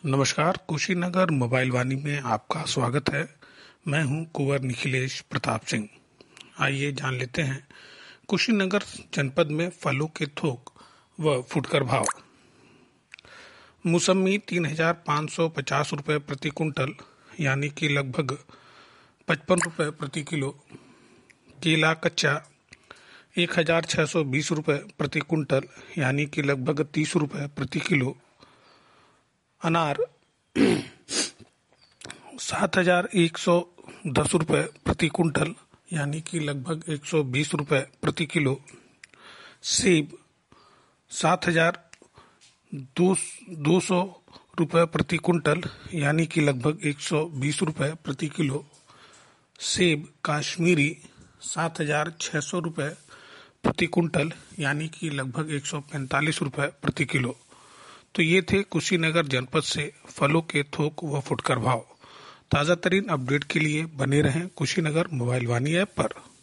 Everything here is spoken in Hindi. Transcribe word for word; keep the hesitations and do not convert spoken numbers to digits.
नमस्कार, कुशीनगर मोबाइल वाणी में आपका स्वागत है। मैं हूं कुंवर निखिलेश प्रताप सिंह। आइए जान लेते हैं कुशीनगर जनपद में फलों के थोक व फुटकर भाव। मौसमी तीन हजार पाँच सौ पचास रुपये प्रति कुंटल यानी कि लगभग पचपन रुपये प्रति किलो। केला कच्चा एक हजार छः सौ बीस रुपये प्रति कुंटल यानी कि लगभग तीस रुपये प्रति किलो। अनार सात हजार एक सौ दस रुपये प्रति कुंटल यानी कि लगभग एक सौ बीस रुपये प्रति किलो। सेब सात हजार दो दो सौ रुपये प्रति कुंटल यानी कि लगभग एक सौ बीस रुपये प्रति किलो। सेब काश्मीरी सात हजार छः सौ रुपये प्रति कुंटल यानी कि लगभग एक सौ पैंतालीस रुपये प्रति किलो। तो ये थे कुशीनगर जनपद से फलों के थोक व फुटकर भाव। ताज़ा तरीन अपडेट के लिए बने रहें कुशीनगर मोबाइल वाणी ऐप पर।